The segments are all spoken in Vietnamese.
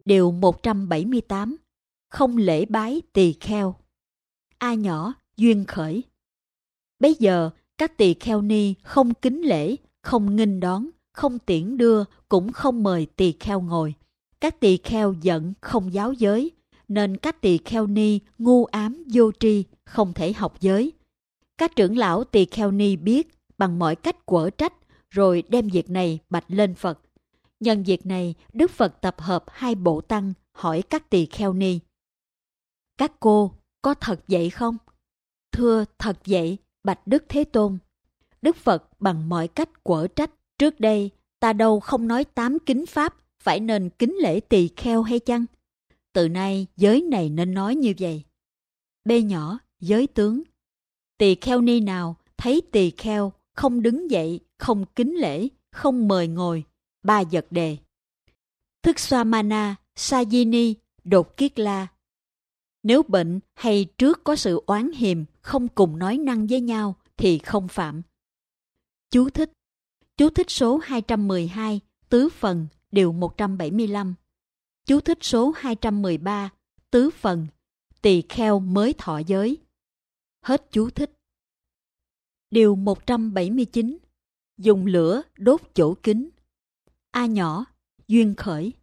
Điều 178. Không lễ bái tỳ kheo. A nhỏ, duyên khởi. Bấy giờ, các tỳ kheo ni không kính lễ, không nghênh đón, không tiễn đưa, cũng không mời tỳ kheo ngồi. Các tỳ kheo giận không giáo giới, nên các tỳ kheo ni ngu ám vô tri, không thể học giới. Các trưởng lão tỳ kheo ni biết bằng mọi cách quở trách, rồi đem việc này bạch lên Phật. Nhân việc này, Đức Phật tập hợp 2 bộ tăng hỏi các tỳ kheo ni: các cô có thật vậy không? Thưa thật vậy, bạch Đức Thế Tôn. Đức Phật bằng mọi cách quở trách: trước đây ta đâu không nói 8 kính pháp phải nên kính lễ tỳ kheo hay chăng? Từ nay giới này nên nói như vậy. B nhỏ, giới tướng. Tỳ kheo ni nào thấy tỳ kheo không đứng dậy, không kính lễ, không mời ngồi, 3 vật đề. Thức xoa mana, Sajini, đột kiết la. Nếu bệnh hay trước có sự oán hiềm, không cùng nói năng với nhau thì không phạm. Chú thích. Chú thích số 212, tứ phần, điều 175. Chú thích số 213, tứ phần, tỳ kheo mới thọ giới. Hết chú thích. Điều 179. Dùng lửa đốt chỗ kính. A nhỏ, duyên khởi.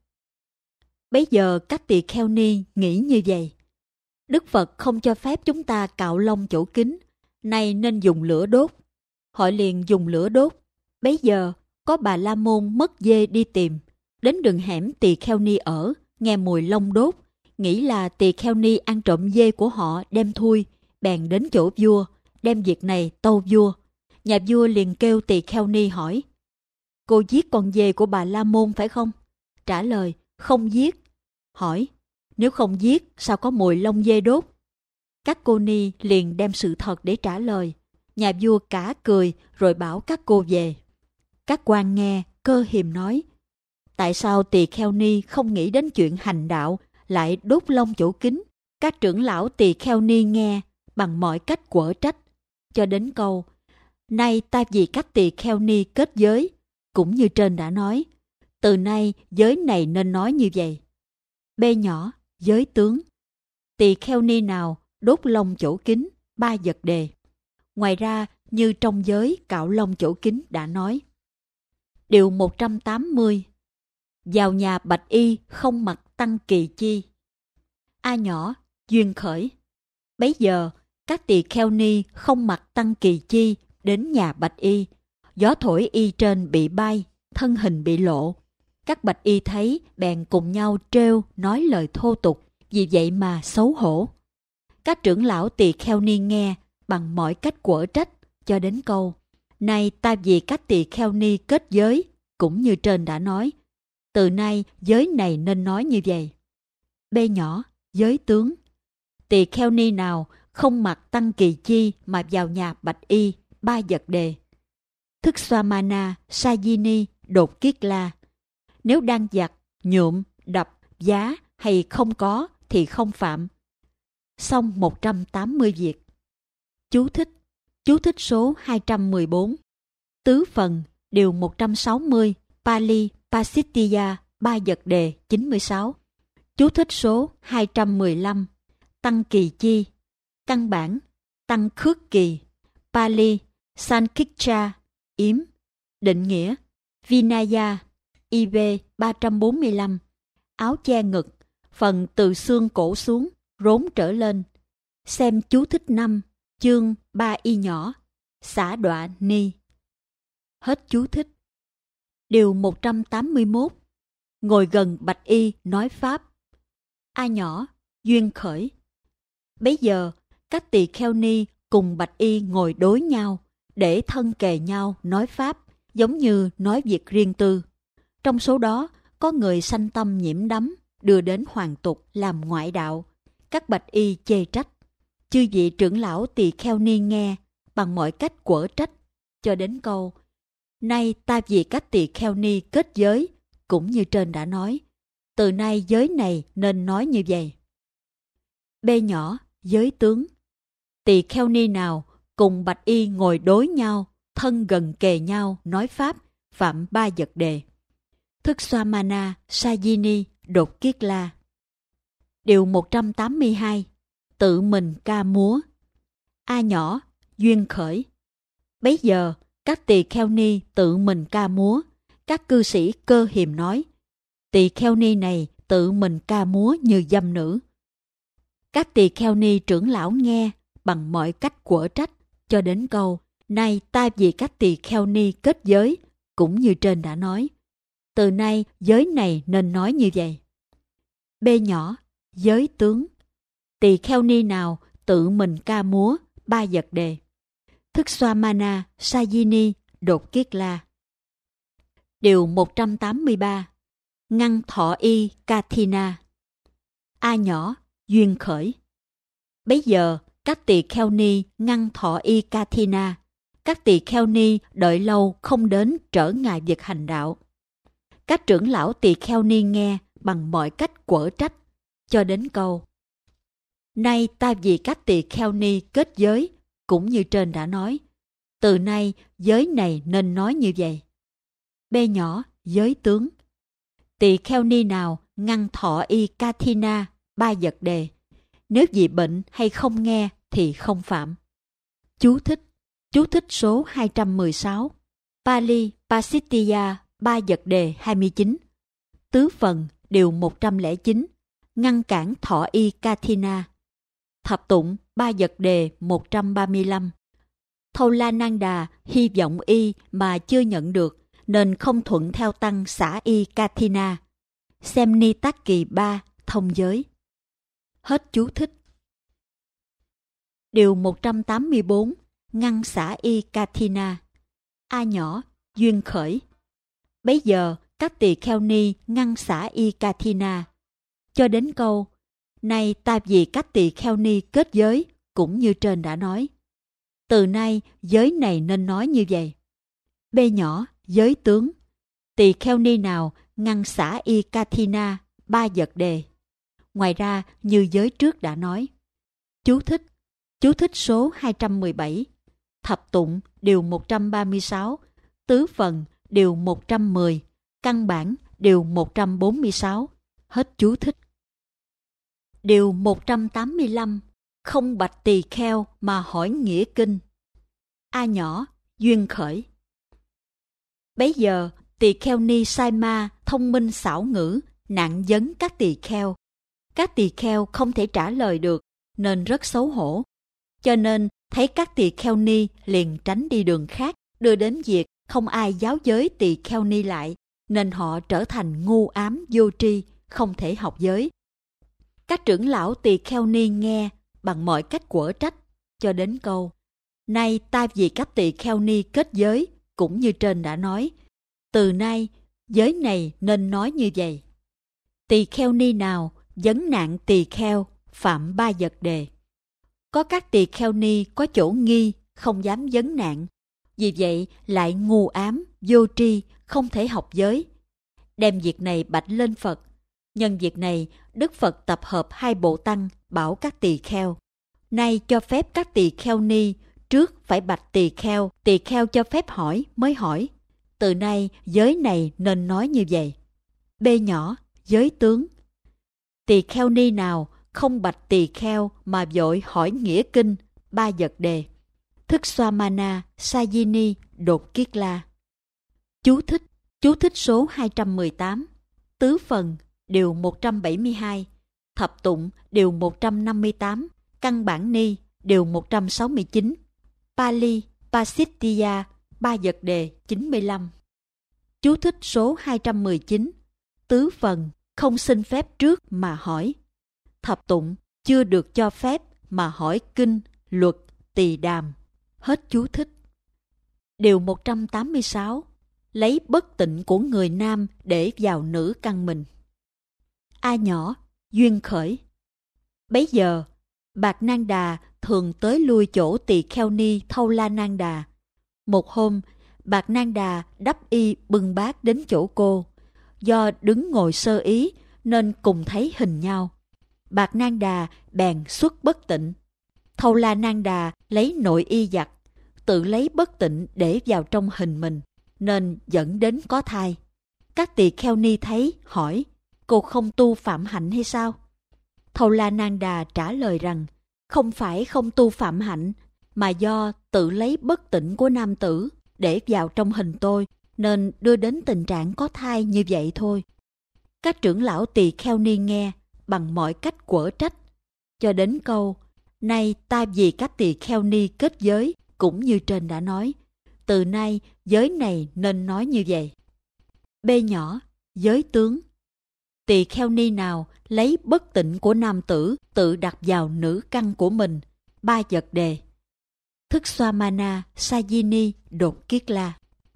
Bấy giờ các tỳ kheo ni nghĩ như vậy: Đức Phật không cho phép chúng ta cạo lông chỗ kính, nay nên dùng lửa đốt. Họ liền dùng lửa đốt. Bấy giờ có Bà La Môn mất dê đi tìm, đến đường hẻm tỳ kheo ni ở, nghe mùi lông đốt, nghĩ là tỳ kheo ni ăn trộm dê của họ đem thui, bèn đến chỗ vua, đem việc này tâu vua. Nhà vua liền kêu tỳ kheo ni hỏi: cô giết con dê của Bà La Môn phải không? Trả lời: không giết. Hỏi: nếu không giết sao có mùi lông dê đốt? Các cô ni liền đem sự thật để trả lời. Nhà vua cả cười rồi bảo các cô về. Các quan nghe, Cơ Hiềm nói: tại sao tỳ kheo ni không nghĩ đến chuyện hành đạo, lại đốt lông chỗ kính? Các trưởng lão tỳ kheo ni nghe bằng mọi cách quở trách, cho đến câu: nay ta vì các tỳ kheo ni kết giới, cũng như trên đã nói, từ nay giới này nên nói như vậy. B nhỏ, giới tướng. Tỳ kheo ni nào đốt lông chỗ kính, 3 vật đề. Ngoài ra, như trong giới cạo lông chỗ kính đã nói. Điều 180. Vào nhà bạch y không mặc tăng kỳ chi. A nhỏ, duyên khởi. Bấy giờ, các tỳ kheo ni không mặc tăng kỳ chi đến nhà bạch y. Gió thổi y trên bị bay, thân hình bị lộ. Các bạch y thấy bèn cùng nhau trêu nói lời thô tục, vì vậy mà xấu hổ. Các trưởng lão tỳ kheo ni nghe bằng mọi cách quở trách, cho đến câu: nay ta vì các tỳ kheo ni kết giới, cũng như trên đã nói, từ nay giới này nên nói như vậy. B nhỏ, giới tướng. Tỳ kheo ni nào không mặc tăng kỳ chi mà vào nhà bạch y, 3 vật đề. Thức xoa mana, Sajini, đột kiết la. Nếu đang giặt, nhuộm, đập, giá hay không có thì không phạm. Xong 180 việc. Chú thích. Chú thích số 214. Tứ phần, điều 160, Pali, Pasittiya, 3 vật đề, 96. Chú thích số 215. Tăng kỳ chi. Căn bản, tăng khước kỳ. Pali, Sankhya, yếm. Định nghĩa, Vinaya, IV 345. Áo che ngực, phần từ xương cổ xuống, rốn trở lên. Xem chú thích 5, chương 3 y nhỏ, xả đọa ni. Hết chú thích. Điều 181. Ngồi gần bạch y nói pháp. A nhỏ, duyên khởi. Bấy giờ, các tỳ kheo ni cùng bạch y ngồi đối nhau, để thân kề nhau nói pháp, giống như nói việc riêng tư. Trong số đó, có người sanh tâm nhiễm đắm, đưa đến hoàn tục làm ngoại đạo. Các bạch y chê trách. Chư vị trưởng lão tỳ kheo ni nghe bằng mọi cách quở trách, cho đến câu: nay ta vì các tỳ kheo ni kết giới, cũng như trên đã nói, từ nay giới này nên nói như vậy. B nhỏ, giới tướng. Tỳ kheo ni nào cùng bạch y ngồi đối nhau, thân gần kề nhau nói pháp, phạm 3 vật đề. Thức xoa mana, Sajini, Đột Kiết La. Điều 182. Tự mình ca múa. A nhỏ, duyên khởi. Bấy giờ, các tỳ kheo ni tự mình ca múa. Các cư sĩ Cơ Hiềm nói, tỳ kheo ni này tự mình ca múa như dâm nữ. Các tỳ kheo ni trưởng lão nghe bằng mọi cách quở trách, cho đến câu, nay ta vì các tỳ kheo ni kết giới, cũng như trên đã nói. Từ nay giới này nên nói như vậy. B nhỏ, giới tướng. Tỳ kheo ni nào tự mình ca múa ba vật đề. Thức xoa mana, Sajini, Đột Kiết La. Điều 183. Ngăn thọ y Kathina. A nhỏ, duyên khởi. Bấy giờ, các tỳ kheo ni ngăn thọ y Kathina. Các tỳ kheo ni đợi lâu không đến trở ngại việc hành đạo. Các trưởng lão tỳ kheo ni nghe bằng mọi cách quở trách, cho đến câu, nay ta vì các tỳ kheo ni kết giới, cũng như trên đã nói. Từ nay giới này nên nói như vậy. B nhỏ, giới tướng. Tỳ kheo ni nào ngăn thọ y Kathina ba vật đề. Nếu vì bệnh hay không nghe thì không phạm. Chú thích số 216. Pali Pasittiya ba vật đề 29. Tứ phần điều 109. Ngăn cản thọ y Kathina. Thập tụng ba vật đề 135. Thâu-la-nang-đà hy vọng y mà chưa nhận được, nên không thuận theo tăng xả y Kathina. Xem Ni Tác Kỳ 3, thông giới. Hết chú thích. Điều 184. Ngăn xả y Kathina. A nhỏ, duyên khởi. Bấy giờ, các tỳ kheo ni ngăn xả y Kathina. Cho đến câu, nay ta vì các tỳ kheo ni kết giới, cũng như trên đã nói. Từ nay, giới này nên nói như vậy. B nhỏ, giới tướng. Tỳ kheo ni nào ngăn xả y Kathina ba vật đề. Ngoài ra, như giới trước đã nói. Chú thích số 217. Thập tụng điều 136. Tứ phần điều 110. Căn bản điều 146. Hết chú thích. Điều 185. Không bạch tỳ kheo mà hỏi nghĩa kinh. A nhỏ, duyên khởi. Bấy giờ, tỳ kheo ni sai ma thông minh xảo ngữ, nạn vấn các tỳ kheo. Các tỳ kheo không thể trả lời được, nên rất xấu hổ. Cho nên, thấy các tỳ kheo ni liền tránh đi đường khác, đưa đến việc không ai giáo giới tỳ kheo ni lại, nên họ trở thành ngu ám vô tri, không thể học giới. Các trưởng lão tỳ kheo ni nghe bằng mọi cách quở trách, cho đến câu, nay ta vì các tỳ kheo ni kết giới, cũng như trên đã nói. Từ nay, giới này nên nói như vậy. Tỳ kheo ni nào vấn nạn tỳ kheo, phạm ba vật đề. Có các tỳ kheo ni có chỗ nghi, không dám vấn nạn. Vì vậy lại ngu ám, vô tri, không thể học giới. Đem việc này bạch lên Phật. Nhân việc này, Đức Phật tập hợp hai bộ tăng, bảo các tỳ kheo. Nay cho phép các tỳ kheo ni, trước phải bạch tỳ kheo cho phép hỏi mới hỏi. Từ nay giới này nên nói như vậy. B nhỏ, giới tướng. Tỳ kheo ni nào không bạch tỳ kheo mà vội hỏi nghĩa kinh, ba vật đề. Thức xoa mana, Sajini, Đột Kiết La. Chú thích số 218. Tứ phần, điều 172. Thập tụng, điều 158. Căn bản ni, điều 169. Pali, Pasittiya, ba vật đề 95. Chú thích số 219. Tứ phần, không xin phép trước mà hỏi. Thập tụng, chưa được cho phép mà hỏi kinh, luật, tỳ đàm. Hết chú thích. Điều 186. Lấy bất tịnh của người nam để vào nữ căn mình. A nhỏ, duyên khởi. Bấy giờ, Bạc Nang Đà thường tới lui chỗ tỳ kheo ni Thâu-la-nang-đà. Một hôm, Bạc Nang Đà đắp y bưng bát đến chỗ cô. Do đứng ngồi sơ ý nên cùng thấy hình nhau. Bạc Nang Đà bèn xuất bất tịnh. Thâu-la-nang-đà lấy nội y giặt, tự lấy bất tịnh để vào trong hình mình, nên dẫn đến có thai. Các tỳ kheo ni thấy, hỏi, cô không tu phạm hạnh hay sao? Thâu La Nang Đà trả lời rằng, không phải không tu phạm hạnh, mà do tự lấy bất tịnh của nam tử để vào trong hình tôi, nên đưa đến tình trạng có thai như vậy thôi. Các trưởng lão tỳ kheo ni nghe bằng mọi cách quở trách, cho đến câu, nay ta vì các tỳ kheo ni kết giới, cũng như trên đã nói, từ nay giới này nên nói như vậy. B nhỏ, giới tướng. Tỳ kheo ni nào lấy bất tịnh của nam tử tự đặt vào nữ căn của mình. 3 vật đề. Thức xoa mana sajini đột kiết la.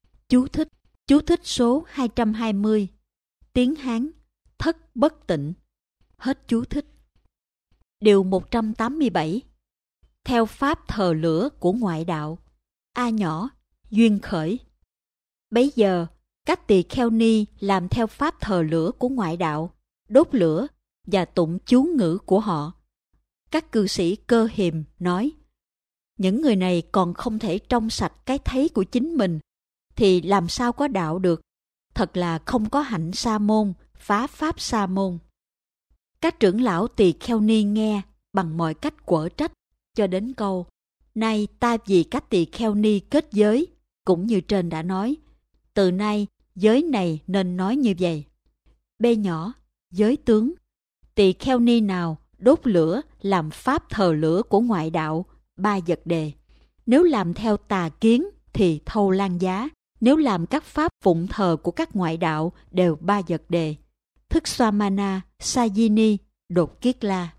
Chú thích số 220. Tiếng Hán, thất bất tịnh. Hết chú thích. Điều 187. Theo pháp thờ lửa của ngoại đạo. A nhỏ, duyên khởi. Bấy giờ, các tỳ kheo ni làm theo pháp thờ lửa của ngoại đạo, đốt lửa và tụng chú ngữ của họ. Các cư sĩ Cơ Hiềm nói, những người này còn không thể trong sạch cái thấy của chính mình, thì làm sao có đạo được? Thật là không có hạnh sa môn, phá pháp sa môn. Các trưởng lão tỳ kheo ni nghe bằng mọi cách quở trách, cho đến câu, nay ta vì các tỳ kheo ni kết giới, cũng như trên đã nói, từ nay giới này nên nói như vậy. B nhỏ, giới tướng. Tỳ kheo ni nào đốt lửa làm pháp thờ lửa của ngoại đạo, 3 vật đề. Nếu làm theo tà kiến thì thâu lan giá, nếu làm các pháp phụng thờ của các ngoại đạo đều 3 vật đề. Thức xoa mana sajini đột kiết la.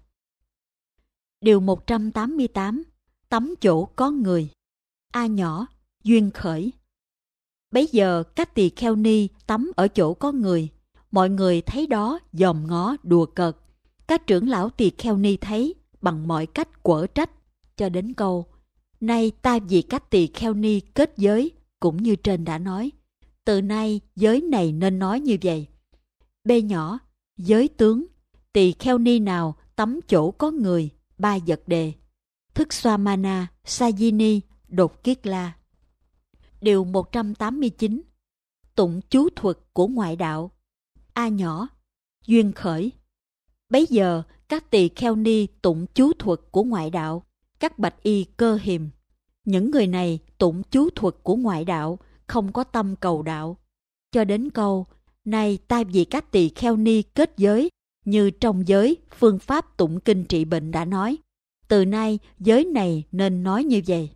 Điều 188. Tắm chỗ có người. A nhỏ, duyên khởi. Bấy giờ các tỳ kheo ni tắm ở chỗ có người, mọi người thấy đó dòm ngó đùa cợt. Các trưởng lão tỳ kheo ni thấy bằng mọi cách quở trách, cho đến câu, nay ta vì các tỳ kheo ni kết giới, cũng như trên đã nói, từ nay giới này nên nói như vậy. B nhỏ, giới tướng. Tỳ kheo ni nào tắm chỗ có người, 3 vật đề. Thức xoa mana sajini đột kiết la. Điều 189. Tụng chú thuật của ngoại đạo. A nhỏ, duyên khởi. Bấy giờ các tỳ kheo ni tụng chú thuật của ngoại đạo, các bạch y Cơ Hiềm. Những người này tụng chú thuật của ngoại đạo, không có tâm cầu đạo. Cho đến câu, này ta vì các tỳ kheo ni kết giới, như trong giới phương pháp tụng kinh trị bệnh đã nói, từ nay giới này nên nói như vậy.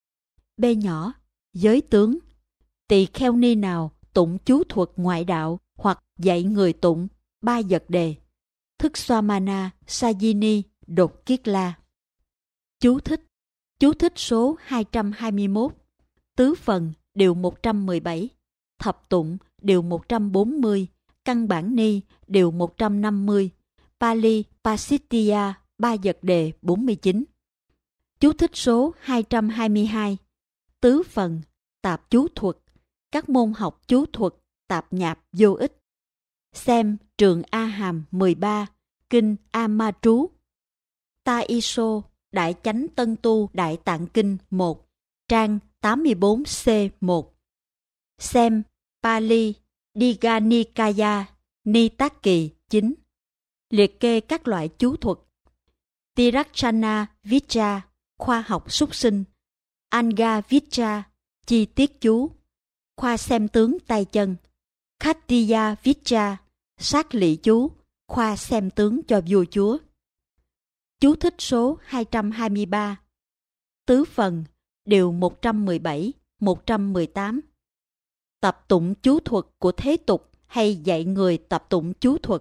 B nhỏ, giới tướng. Tỳ kheo ni nào tụng chú thuật ngoại đạo hoặc dạy người tụng, 3 vật đề. Thức xoa mana sajini đột kiết la. Chú thích số 221. Tứ phần điều 117. Thập tụng điều 140. Căn bản ni điều 150. Pali Pasittiya 3 vật đề 49. Chú thích số 222. Tứ phần, tạp chú thuật, các môn học chú thuật, tạp nhạp vô ích. Xem Trường A Hàm 13, Kinh A Ma Trú. Ta Iso, Đại Chánh Tân Tu Đại Tạng Kinh 1, trang 84C1. Xem Pali Digha Nikaya Nitaki 9. Liệt kê các loại chú thuật. Tirakshana Vicha, khoa học súc sinh. Anga Vicha, chi tiết chú, khoa xem tướng tay chân. Khattiya Vicha, sát lị chú, khoa xem tướng cho vua chúa. Chú thích số 223. Tứ phần, điều 117, 118. Tập tụng chú thuật của thế tục hay dạy người tập tụng chú thuật.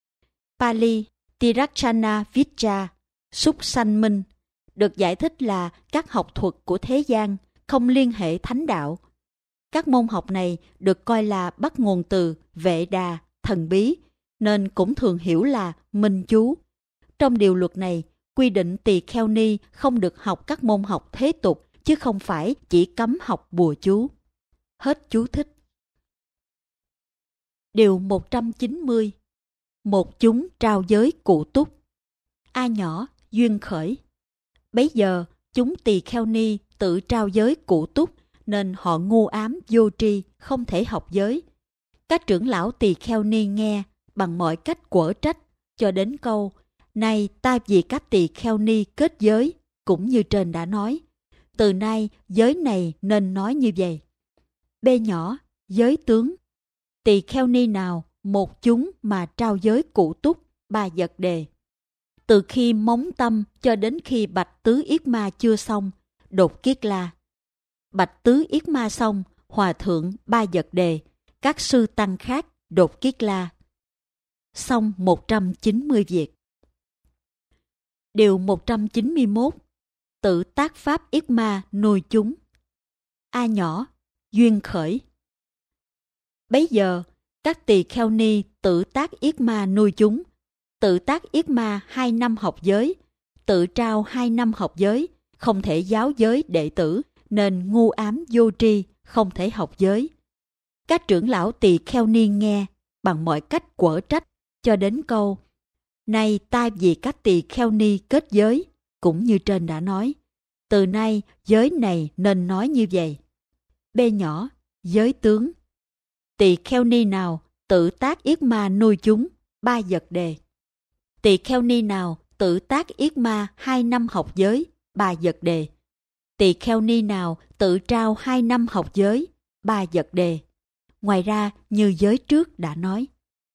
Pali Tirakshana Vicha, súc sanh minh, được giải thích là các học thuật của thế gian, không liên hệ thánh đạo. Các môn học này được coi là bắt nguồn từ Vệ Đà, thần bí, nên cũng thường hiểu là minh chú. Trong điều luật này, quy định tỳ kheo ni không được học các môn học thế tục, chứ không phải chỉ cấm học bùa chú. Hết chú thích. Điều 190. Một chúng trao giới cụ túc. A nhỏ, duyên khởi. Bấy giờ, chúng tỳ kheo ni tự trao giới cụ túc, nên họ ngu ám vô tri, không thể học giới. Các trưởng lão tỳ kheo ni nghe bằng mọi cách quở trách, cho đến câu này ta vì các tỳ kheo ni kết giới, cũng như trên đã nói. Từ nay giới này nên nói như vậy. B nhỏ, giới tướng. Tỳ kheo ni nào một chúng mà trao giới cụ túc, ba vật đề. Từ khi móng tâm cho đến khi bạch tứ yết ma chưa xong, đột kiết la. Bạch tứ yết ma xong, hòa thượng ba vật đề, các sư tăng khác đột kiết la. Xong 190 việc. Điều 191. Tự tác pháp yết ma nuôi chúng. A nhỏ, duyên khởi. Bấy giờ, các tỳ kheo ni tự tác yết ma nuôi chúng, tự tác yết ma 2 năm học giới, tự trao 2 năm học giới, không thể giáo giới đệ tử, nên ngu ám vô tri, không thể học giới. Các trưởng lão tỳ kheo ni nghe, bằng mọi cách quở trách, cho đến câu này ta vì các tỳ kheo ni kết giới, cũng như trên đã nói. Từ nay giới này nên nói như vậy. B nhỏ, giới tướng. Tỳ kheo ni nào tự tác yết ma nuôi chúng, ba vật đề. Tỳ kheo ni nào tự tác yết ma 2 năm học giới, ba vật đề. Tỳ kheo ni nào tự trao 2 năm học giới, ba vật đề. Ngoài ra như giới trước đã nói.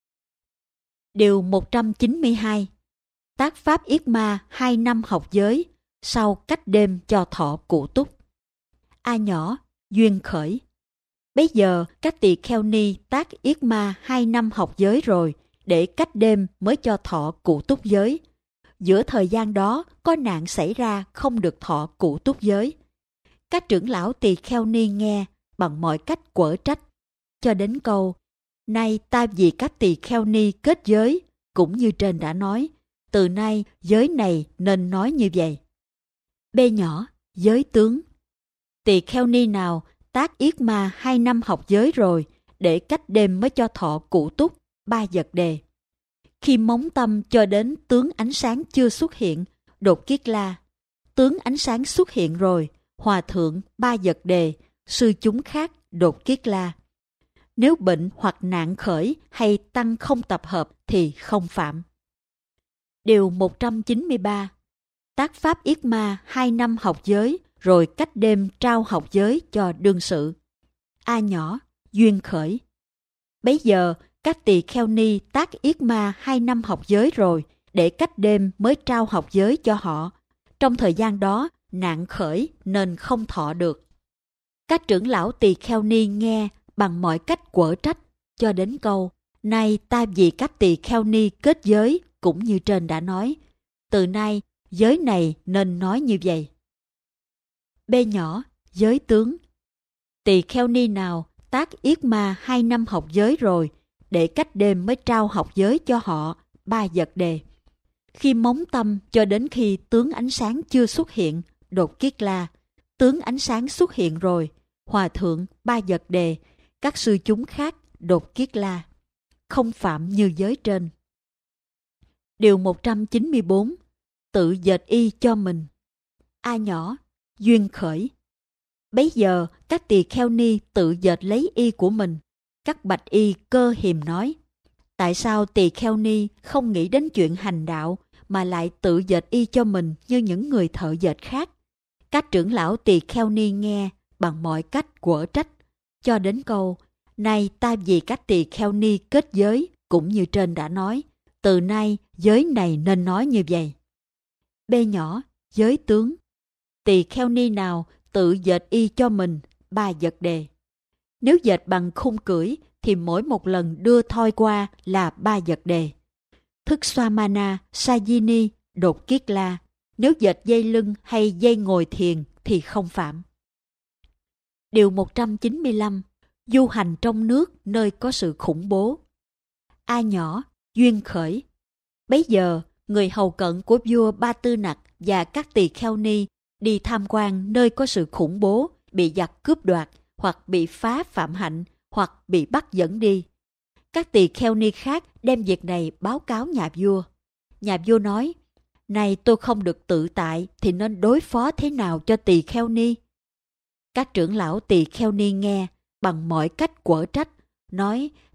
Điều 192. Tác pháp yết ma 2 năm học giới, sau cách đêm cho thọ cụ túc. A nhỏ, duyên khởi. Bấy giờ các tỳ kheo ni tác yết ma 2 năm học giới rồi, để cách đêm mới cho thọ cụ túc giới. Giữa thời gian đó có nạn xảy ra không được thọ cụ túc giới. Các trưởng lão tỳ kheo ni nghe, bằng mọi cách quở trách, cho đến câu nay ta vì các tỳ kheo ni kết giới, cũng như trên đã nói. Từ nay giới này nên nói như vậy. B nhỏ, giới tướng. Tỳ kheo ni nào tác yết ma 2 năm học giới rồi, để cách đêm mới cho thọ cụ túc, ba vật đề. Khi móng tâm cho đến tướng ánh sáng chưa xuất hiện, đột kiết la. Tướng ánh sáng xuất hiện rồi, hòa thượng ba vật đề, sư chúng khác đột kiết la. Nếu bệnh hoặc nạn khởi hay tăng không tập hợp thì không phạm. Điều 193. Tác pháp yết ma 2 năm học giới, rồi cách đêm trao học giới cho đương sự. A nhỏ, duyên khởi. Bấy giờ, các tỳ kheo ni tác yết ma 2 năm học giới rồi, để cách đêm mới trao học giới cho họ. Trong thời gian đó, nạn khởi nên không thọ được. Các trưởng lão tỳ kheo ni nghe, bằng mọi cách quở trách, cho đến câu nay ta vì các tỳ kheo ni kết giới, cũng như trên đã nói. Từ nay giới này nên nói như vậy. B nhỏ, giới tướng. Tỳ kheo ni nào tác yết ma 2 năm học giới rồi, để cách đêm mới trao học giới cho họ, ba vật đề. Khi móng tâm cho đến khi tướng ánh sáng chưa xuất hiện, đột kiết la. Tướng ánh sáng xuất hiện rồi, hòa thượng ba vật đề, các sư chúng khác đột kiết la. Không phạm như giới trên. Điều 194. Tự dệt y cho mình. A nhỏ, duyên khởi. Bấy giờ các tỳ kheo ni tự dệt lấy y của mình. Các bạch y Cơ Hiềm nói, tại sao tỳ kheo ni không nghĩ đến chuyện hành đạo mà lại tự dệt y cho mình như những người thợ dệt khác? Các trưởng lão tỳ kheo ni nghe, bằng mọi cách quở trách, cho đến câu này ta vì các tỳ kheo ni kết giới, cũng như trên đã nói. Từ nay giới này nên nói như vậy. B nhỏ, giới tướng. Tỳ kheo ni nào tự dệt y cho mình, ba vật đề. Nếu dệt bằng khung cưỡi thì mỗi một lần đưa thoi qua là ba vật đề. Thức Swamana, Sajini, đột kiết la. Nếu dệt dây lưng hay dây ngồi thiền thì không phạm. Điều 195. Du hành trong nước nơi có sự khủng bố. A nhỏ, duyên khởi. Bấy giờ, người hầu cận của vua Ba Tư Nặc và các tỳ kheo ni đi tham quan nơi có sự khủng bố, bị giặc cướp đoạt, hoặc bị phá phạm hạnh, hoặc bị bắt dẫn đi. Các tỳ kheo ni khác đem việc này báo cáo nhà vua. Nhà vua nói, này tôi không được tự tại thì nên đối phó thế nào cho tỳ kheo ni? Các trưởng lão tỳ kheo ni nghe, bằng mọi cách quở trách, nói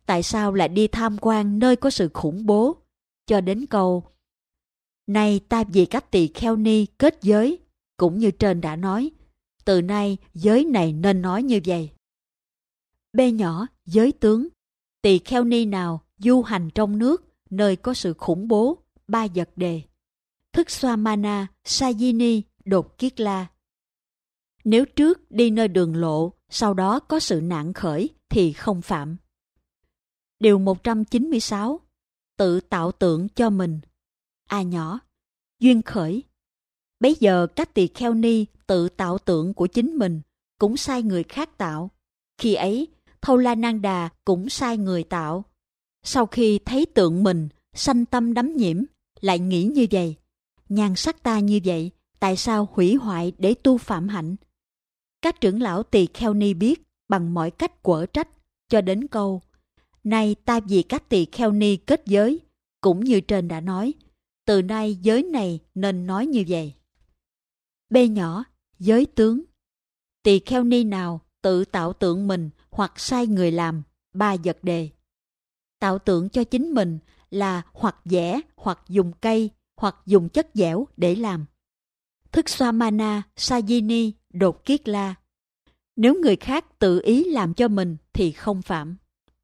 tại sao lại đi tham quan nơi có sự khủng bố? Cho đến câu, này ta vì các tỳ kheo ni kết giới, cũng như trên đã nói, từ nay giới này nên nói như vậy. B nhỏ, giới tướng. Tỳ kheo ni nào du hành trong nước, nơi có sự khủng bố, 3 vật đề. Thức xoa mana, Sayini, đột kiết la. Nếu trước đi nơi đường lộ, sau đó có sự nạn khởi thì không phạm. Điều 196. Tự tạo tượng cho mình. A nhỏ, duyên khởi. Bấy giờ các tỳ kheo ni tự tạo tượng của chính mình, cũng sai người khác tạo. Khi ấy, Thâu-la-nang-đà cũng sai người tạo. Sau khi thấy tượng mình, sanh tâm đắm nhiễm, lại nghĩ như vậy. Nhan sắc ta như vậy, tại sao hủy hoại để tu phạm hạnh? Các trưởng lão tỳ kheo ni biết bằng mọi cách quở trách, cho đến câu, nay ta vì các tỳ kheo ni kết giới, cũng như trên đã nói, từ nay giới này nên nói như vậy. B nhỏ, giới tướng. Tỳ kheo ni nào tự tạo tượng mình hoặc sai người làm, 3 vật đề. Tạo tượng cho chính mình là hoặc vẽ, hoặc dùng cây, hoặc dùng chất dẻo để làm. Thức xoa mana, Sayini, đột kiết la. Nếu người khác tự ý làm cho mình thì không phạm.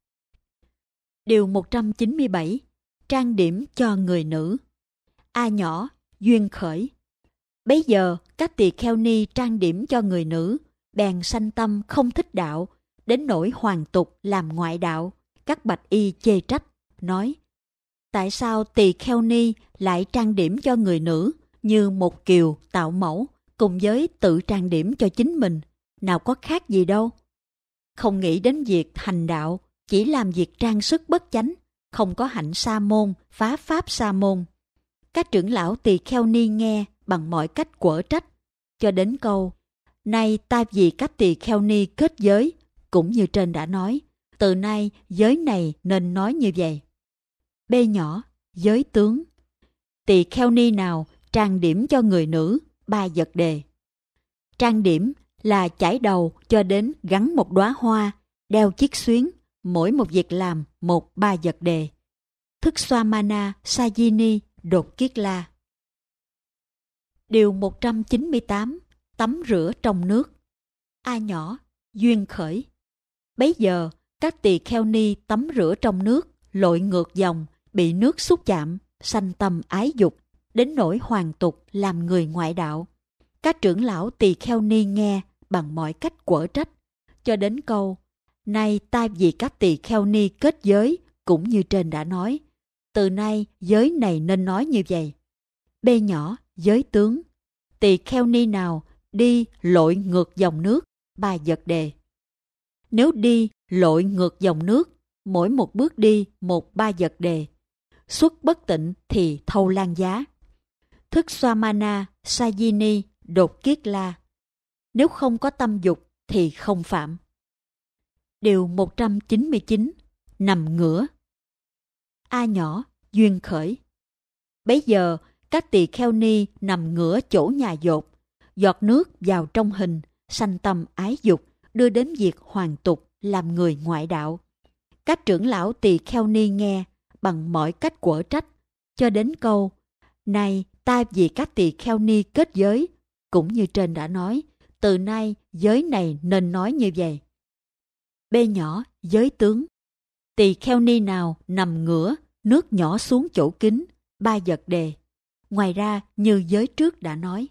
Điều 197. Trang điểm cho người nữ. A nhỏ, duyên khởi. Bấy giờ các tỳ kheo ni trang điểm cho người nữ, bèn sanh tâm không thích đạo, đến nỗi hoàn tục làm ngoại đạo. Các bạch y chê trách, nói, tại sao tỳ kheo ni lại trang điểm cho người nữ như một kiều tạo mẫu, cùng với tự trang điểm cho chính mình, nào có khác gì đâu. Không nghĩ đến việc hành đạo, chỉ làm việc trang sức bất chánh, không có hạnh sa môn, phá pháp sa môn. Các trưởng lão tỳ kheo ni nghe bằng mọi cách quở trách, cho đến câu, nay ta vì các tỳ kheo ni kết giới, cũng như trên đã nói, từ nay giới này nên nói như vậy. B nhỏ, giới tướng. Tỳ kheo ni nào trang điểm cho người nữ, 3 vật đề. Trang điểm là chải đầu cho đến gắn một đóa hoa, đeo chiếc xuyến, mỗi một việc làm 1-3 vật đề. Thức xoa mana, Sayini, đột kiết la. Điều 198. Tắm rửa trong nước. A nhỏ, duyên khởi. Bấy giờ, các tỳ kheo ni tắm rửa trong nước, lội ngược dòng, bị nước xúc chạm, sanh tâm ái dục, đến nỗi hoàn tục làm người ngoại đạo. Các trưởng lão tỳ kheo ni nghe bằng mọi cách quở trách, cho đến câu, nay ta vì các tỳ kheo ni kết giới, cũng như trên đã nói, từ nay giới này nên nói như vậy. B nhỏ, giới tướng. Tỳ kheo ni nào đi lội ngược dòng nước, 3 vật đề. Nếu đi lội ngược dòng nước, mỗi một bước đi 1-3 vật đề. Xuất bất tịnh thì thâu lan giá. Thức xoa mana, Sayini, đột kiết la. Nếu không có tâm dục thì không phạm. Điều 199. Nằm ngửa. A nhỏ, duyên khởi. Bấy giờ các tỳ kheo ni nằm ngửa chỗ nhà dột, giọt nước vào trong hình, sanh tâm ái dục, đưa đến việc hoàn tục làm người ngoại đạo. Các trưởng lão tỳ kheo ni nghe bằng mọi cách quở trách, cho đến câu, này ta vì các tỳ kheo ni kết giới, cũng như trên đã nói, từ nay giới này nên nói như vậy. B nhỏ, giới tướng. Tỳ kheo ni nào nằm ngửa, nước nhỏ xuống chỗ kín, 3 vật đề. Ngoài ra như giới trước đã nói.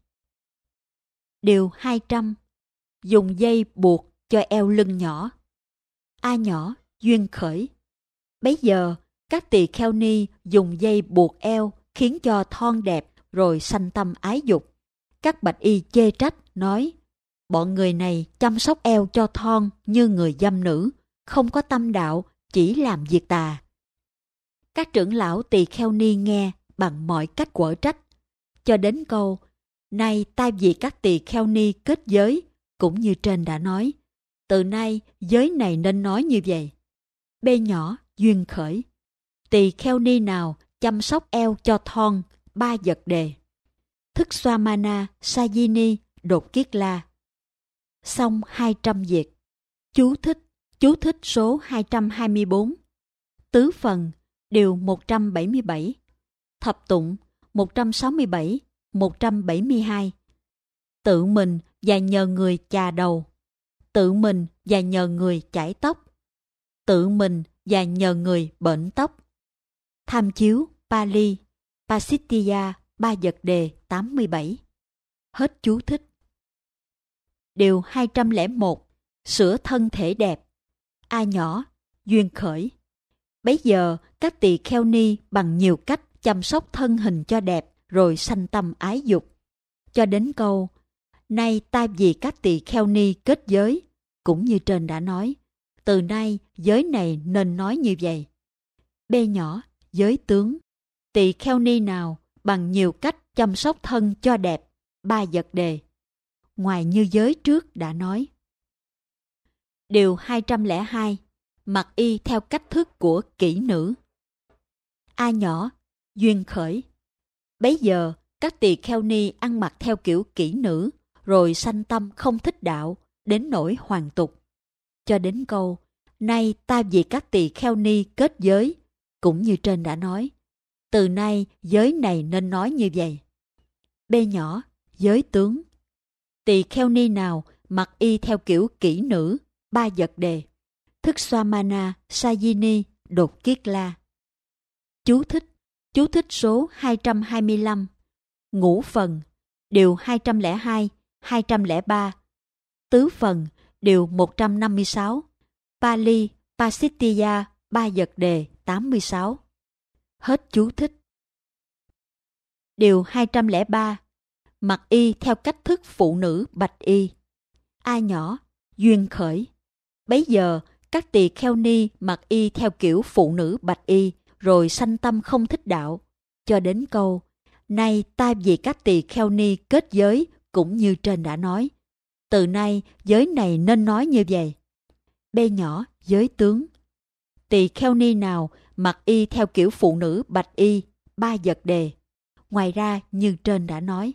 Điều 200. Dùng dây buộc cho eo lưng nhỏ. A nhỏ, duyên khởi. Bấy giờ các tỳ kheo ni dùng dây buộc eo khiến cho thon đẹp rồi sanh tâm ái dục. Các bạch y chê trách nói, bọn người này chăm sóc eo cho thon như người dâm nữ, không có tâm đạo, chỉ làm việc tà. Các trưởng lão tỳ kheo ni nghe bằng mọi cách quở trách, cho đến câu, nay ta vì các tỳ kheo ni kết giới, cũng như trên đã nói, từ nay giới này nên nói như vậy. B nhỏ, duyên khởi. Tỳ kheo ni nào chăm sóc eo cho thon, 3 vật đề. Thức xoa mana, Sayini, đột kiết la. Xong 200 việc. Chú thích. Chú thích số 224. Tứ phần, điều 177. Thập tụng 167, 172. Tự mình và nhờ người chà đầu. Tự mình và nhờ người chải tóc. Tự mình và nhờ người bện tóc. Tham chiếu Pali, Pasittiya, Ba Vật Đề 87. Hết chú thích. Điều 201. Sửa thân thể đẹp. A nhỏ, duyên khởi. Bấy giờ các tỳ kheo ni bằng nhiều cách chăm sóc thân hình cho đẹp rồi sanh tâm ái dục. Cho đến câu, nay ta vì các tỳ kheo ni kết giới, cũng như trên đã nói, từ nay giới này nên nói như vậy. B nhỏ, giới tướng. Tỳ kheo ni nào bằng nhiều cách chăm sóc thân cho đẹp, Ba Vật Đề. Ngoài như giới trước đã nói. Điều 202. Mặc y theo cách thức của kỹ nữ. A nhỏ, duyên khởi. Bấy giờ các tỳ kheo ni ăn mặc theo kiểu kỹ nữ, rồi sanh tâm không thích đạo, đến nỗi hoàn tục. Cho đến câu, nay ta vì các tỳ kheo ni kết giới, cũng như trên đã nói, từ nay giới này nên nói như vậy. B nhỏ, giới tướng. Tỳ kheo ni nào mặc y theo kiểu kỹ nữ, Ba Vật Đề, thức Swamana, Sajini, đột kiết la. Chú thích số 225. Ngũ phần, điều 202, 203. Tứ phần, điều 156. Pali, Pasittiya, Ba Vật Đề 86. Hết chú thích. Điều 203. Mặc y theo cách thức phụ nữ bạch y. A nhỏ, duyên khởi. Bấy giờ các tỳ kheo ni mặc y theo kiểu phụ nữ bạch y, rồi sanh tâm không thích đạo. Cho đến câu, nay ta vì các tỳ kheo ni kết giới, cũng như trên đã nói, từ nay giới này nên nói như vậy. B nhỏ, giới tướng. Tỳ kheo ni nào mặc y theo kiểu phụ nữ bạch y, Ba Vật Đề. Ngoài ra như trên đã nói.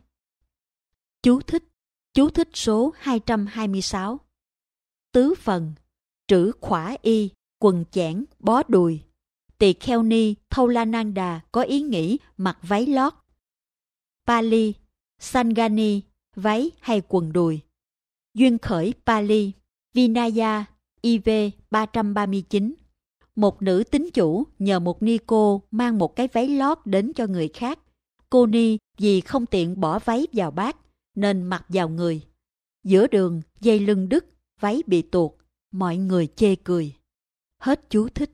Chú thích số 226. Tứ phần, trữ khỏa y, quần chẽn, bó đùi. Tỳ kheo ni Thaulananda có ý nghĩ mặc váy lót. Pali, Sangani, váy hay quần đùi. Duyên khởi Pali, Vinaya, IV 339. Một nữ tín chủ nhờ một ni cô mang một cái váy lót đến cho người khác. Cô ni vì không tiện bỏ váy vào bát, nên mặc vào người. Giữa đường, dây lưng đứt, váy bị tuột, mọi người chê cười. Hết chú thích.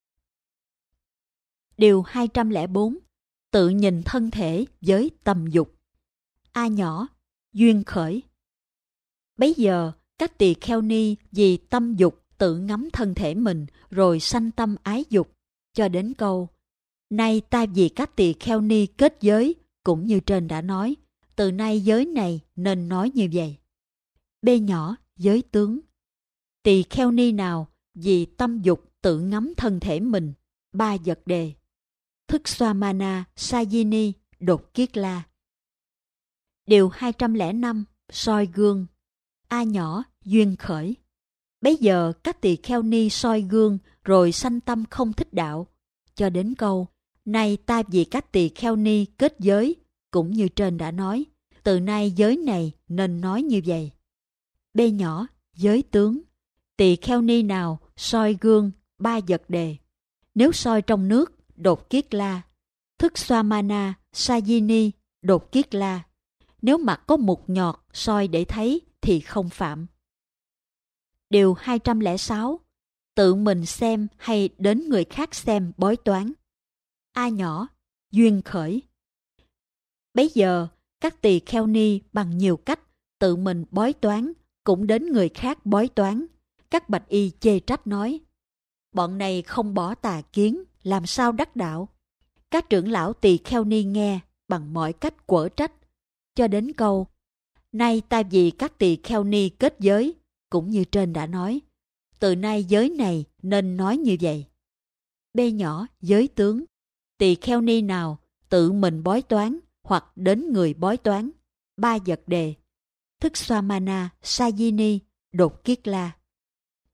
Điều 204. Tự nhìn thân thể với tâm dục. A nhỏ, duyên khởi. Bấy giờ, các tỳ kheo ni vì tâm dục tự ngắm thân thể mình, rồi sanh tâm ái dục. Cho đến câu, nay ta vì các tỳ kheo ni kết giới, cũng như trên đã nói, từ nay giới này nên nói như vậy. B nhỏ, giới tướng. Tỳ kheo ni nào vì tâm dục tự ngắm thân thể mình, Ba Vật Đề, thức Swamana, Sajini, đột kiết la. Điều 205. Soi gương. A nhỏ, duyên khởi. Bấy giờ các tỳ kheo ni soi gương, rồi sanh tâm không thích đạo. Cho đến câu, nay ta vì các tỳ kheo ni kết giới, cũng như trên đã nói, từ nay giới này nên nói như vậy. B nhỏ, giới tướng. Tỳ kheo ni nào soi gương, Ba Vật Đề. Nếu soi trong nước, đột kiết la. Thức Swamana, Sajini, đột kiết la. Nếu mặt có mụn nhọt soi để thấy thì không phạm. Điều 206. Tự mình xem hay đến người khác xem bói toán. A nhỏ, duyên khởi. Bấy giờ, các tỳ kheo ni bằng nhiều cách tự mình bói toán, cũng đến người khác bói toán. Các bạch y chê trách nói, bọn này không bỏ tà kiến, làm sao đắc đạo? Các trưởng lão tỳ kheo ni nghe bằng mọi cách quở trách. Cho đến câu, nay ta vì các tỳ kheo ni kết giới, cũng như trên đã nói, từ nay giới này nên nói như vậy. B nhỏ, giới tướng. Tỳ kheo ni nào tự mình bói toán, hoặc đến người bói toán, Ba Vật Đề, thức Swamana, Sajini, đột kiết la.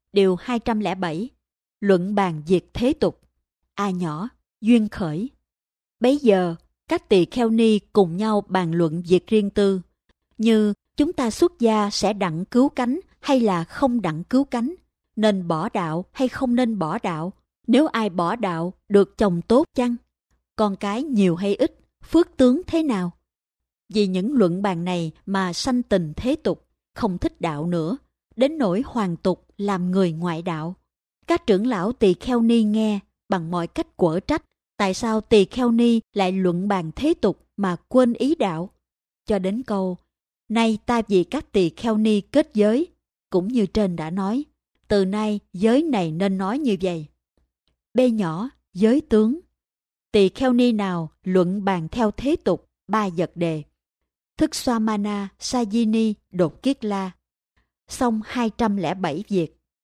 Điều 207. Luận bàn diệt thế tục. A nhỏ, duyên khởi. Bấy giờ, các tỳ kheo ni cùng nhau bàn luận việc riêng tư, như chúng ta xuất gia sẽ đặng cứu cánh hay là không đặng cứu cánh, nên bỏ đạo hay không nên bỏ đạo, nếu ai bỏ đạo được chồng tốt chăng, con cái nhiều hay ít, phước tướng thế nào. Vì những luận bàn này mà sanh tình thế tục, không thích đạo nữa, đến nỗi hoàn tục làm người ngoại đạo. Các trưởng lão tỳ kheo ni nghe bằng mọi cách quở trách, tại sao tỳ kheo ni lại luận bàn thế tục mà quên ý đạo, cho đến câu nay ta vì các tỳ kheo ni kết giới, cũng như trên đã nói, từ nay giới này nên nói như vậy. B nhỏ, giới tướng. Tỳ kheo ni nào luận bàn theo thế tục, 3 vật đề. Thức Xoa Mana, Sajini, Đột Kiết La. Xong 207 việc.